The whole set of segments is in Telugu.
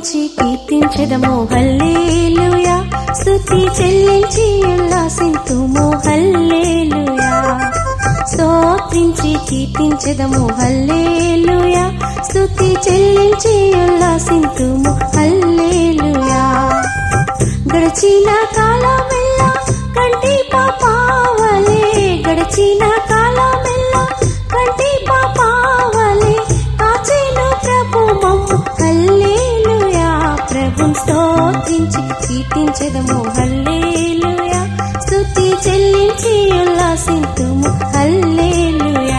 స్తుతించి కీర్తించెదము హల్లెలూయా, స్తుతి చెల్లించి ఉల్లాసింతుము హల్లెలూయా. స్తోత్రించి కీర్తించెదము హల్లెలూయా, స్తుతి చెల్లించి ఉల్లాసింతుము హల్లెలూయా. గడిచిన కాలమెల్లా కంటి పాపావలే, గడిచిన కాలమెల్లా కంటి పాపావలే కాచెను ప్రభు మమ్ము హల్లెలూయా. ప్రభుని స్తోత్రించి కీర్తించెదము హల్లెలూయా, స్తుతి చెల్లించి ఉల్లాసింతుము హల్లెలూయా.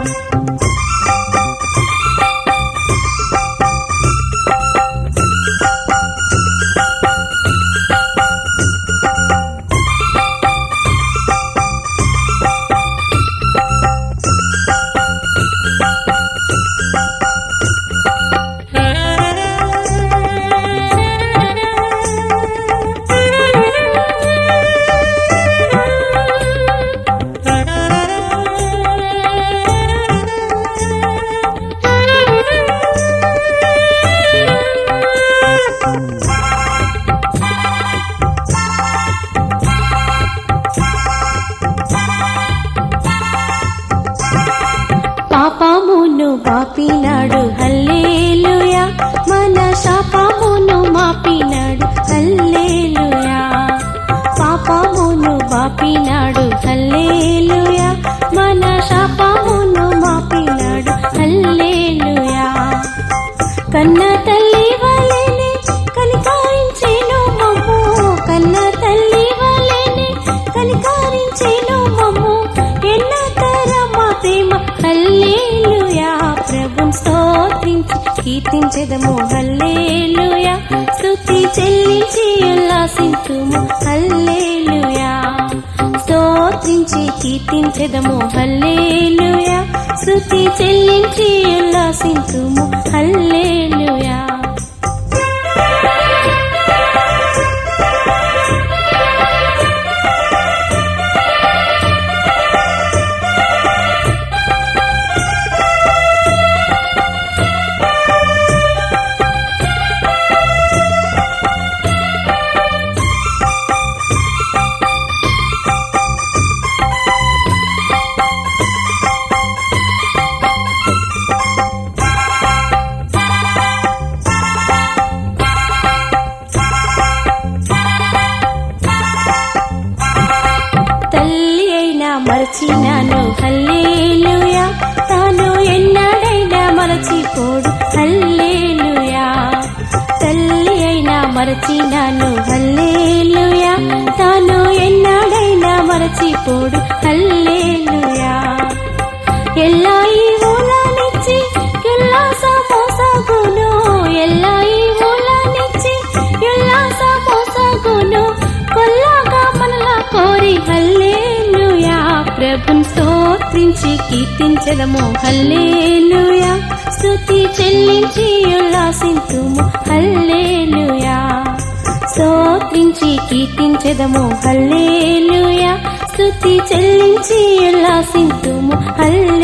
పాపమును బాపినాడు హల్లెలూయా, మన శాపమును మాపినాడు హల్లెలూయా. పాపమును బాపినాడు హల్లెలూయా, మన శాపమును మాపినాడు హల్లెలూయా. కన్న తల్లి వలెనే కనికరించెను మమ్ము, కన్న తల్లి వలెనే కనికరించెను మమ్ము, ఎన్న తరమ ప్రేమ హల్లెలూయా. ప్రభుని స్తోత్రించి కీర్తించెదము హల్లెలూయా, స్తుతి చెల్లించి ఉల్లాసింతుము హల్లెలూయా. స్తోత్రించి కీర్తించెదము హల్లెలూయా, స్తుతి చెల్లించి ఉల్లాసింతుము హల్లెలూయా. మరచినాను హల్లెలూయా, తాను ఎన్నడైనా మరచిపోడు హల్లెలూయా. తల్లి అయినా మరచినాను హల్లెలూయా, తాను ఎన్నడైనా మరచిపోడు హల్లెలూయా. ఎల్లా ఈవులనిచ్చి ఉల్లాసమోసాగును, ఎల్లా ఈవులనిచ్చి ఉల్లాసమోసాగును, కొల్లగా మనలా కోరి హల్లెలూయా. ప్రభుని స్తోత్రించి కీర్తించెదము హల్లెలూయా, స్తుతి చెల్లించి ఉల్లాసింతుము హల్లెలూయా. స్తోత్రించి కీర్తించెదము హల్లెలూయా, స్తుతి చెల్లించి ఉల్లాసింతుము హల్లెలూయా.